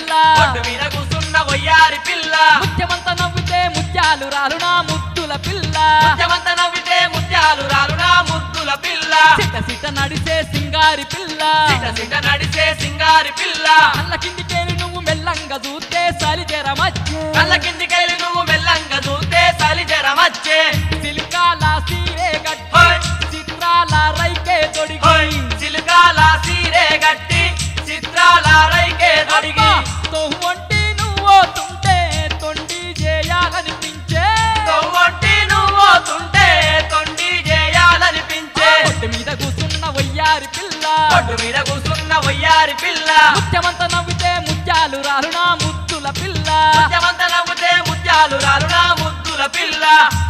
పిల్ల ఒడ్డు మీద కూసున్న వయ్యారి పిల్ల ముత్యమంత నవ్వితే ముత్యాలు రాలు నా ముద్దుల పిల్ల ముత్యమంత నవ్వితే ముత్యాలు రాలు నా ముద్దుల పిల్ల సిట సిట నడిసే సింగారి పిల్ల సిట సిట నడిసే సింగారి పిల్ల కళ్ళ కిందికేలి నువ్వు మెల్లంగా చూస్తే సలి జరమచ్చే కళ్ళ కిందికెళ్ళి నువ్వు మెల్లంగా చూస్తే సలి జరమచ్చే సిలికాల సీరే గట్టి చిత్రాల రైకే తొడిగి చిలుకాల సీరే గట్టి చిత్రాల రైకే తొడిగి తొవ్వంటి నువ్వుతుంటే తొండి చేయాలనిపించే తొవ్వొట్టి నువ్వుతుంటే తొండి చేయాలనిపించే ఒడ్డు మీద కూసున్న వయ్యారి పిల్ల ఒడ్డు మీద కూసున్న వయ్యారి పిల్ల ముత్యమంత నవ్వితే ముత్యాలు రాలు నా ముద్దుల పిల్ల ముత్యమంత నవ్వుతే ముత్యాలు రాలు నా ముద్దుల పిల్ల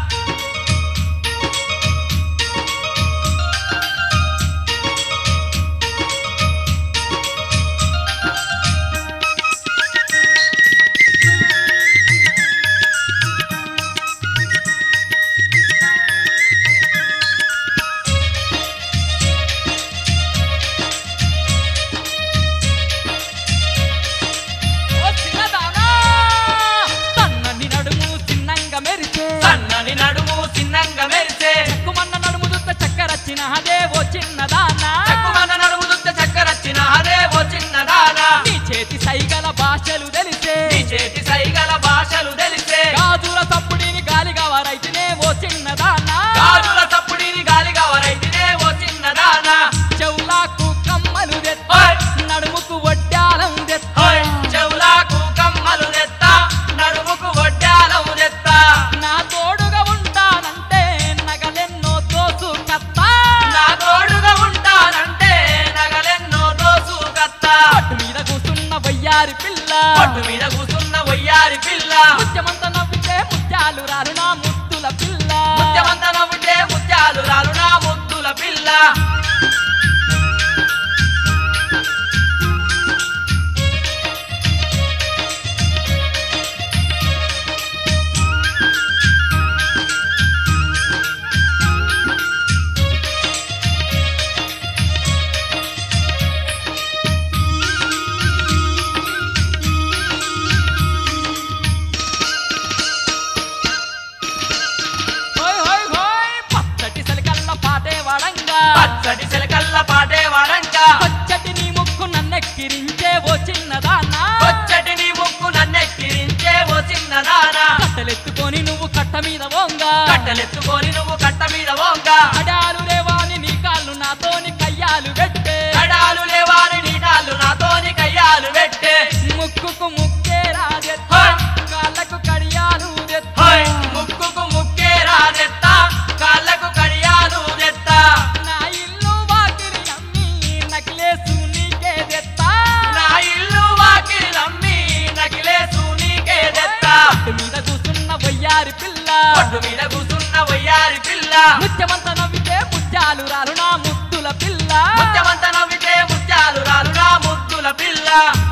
సన్నని నడుము చిన్నంగా మెరిసే చెక్కుమన్న నడుము దుత్త చక్కరచ్చిన అదే ఓ చిన్నదానా చెక్కుమన్న నడుము దుత్త చక్కరచ్చిన అదే ఓ చిన్నదానా నీ చేతి సైగల భాషలు తెలిసే నీ చేతి సైగల భాషలు తెలిసే గాజుల తప్పుడిని గాలిగా వారైతేనే ఓ చిన్నదానా గాజుల తప్పుడిని గాలిగా వరైతేనే ఓ చిన్నదానా చెవులకు కమ్మలు తెత్త నడుముకు వడ్డాలం తెత్త చెవులకు కమ్మలు తెత్తా నడుముకు వడ్డాలం తెత్తా నా తోడుగా ఉంటానంటే నగలెన్నో దోసు కత్తా నా తోడుగా ఉంటానంటే నగలెన్నో దోసు కత్తా పట్టు మీద కూసున్న వయ్యారి పిల్ల పట్టు మీద కూసున్న వయ్యారి పిల్ల ముత్యమంత నవ్వితే ముత్యాలు రాలు నా ముద్దుల పిల్ల ముత్యమంత నవ్వుతే ముత్యాలు రాలు నా ముద్దుల పిల్ల హోయ్ హోయ్ హోయ్ పచ్చటి సలికల్ల పాటే వాడంగా పచ్చటి చిలకల్ల పాటే వాడంక పచ్చటి నీ ముక్కు నన్నెక్కిరించే ఓ చిన్నదానా వచ్చటి నీ ముక్కు నన్నెక్కిరించే ఓ చిన్నదానా కట్టెలెత్తుకొని నువ్వు కట్ట మీద వంగా కట్టెలెత్తుకొని నువ్వు కట్ట మీద వంక అడాలు లేవాని నీ కాళ్ళు నాతోని కయ్యాలు పెట్టే కడాలు లేవాని నీ కాళ్ళు నాతోని కయ్యాలు పెట్టే ముక్కుకు ముక్కే రాజెత్త కాళ్ళకు కడియాలు తెత్త ముక్కుకు ముక్కే రాజెత్తా కాళ్ళకు కడియాలు తెత్తా నా ఇల్లు వాకిలి నమ్మి నకిలేసు నీకే తెత్త నా ఇల్లు వాకిలి నమ్మి నకిలేసు నీకే తెత్తా పట్టు మీద కూసున్న వయ్యారి పిల్ల ఒడ్డు మీద కూసున్న వయ్యారి పిల్ల ముత్యమంత నవ్వితే ముత్యాలు రాలు నా ముద్దుల పిల్ల ముత్యమంత నవ్వితే ముత్యాలు రాలు నా ముద్దుల పిల్ల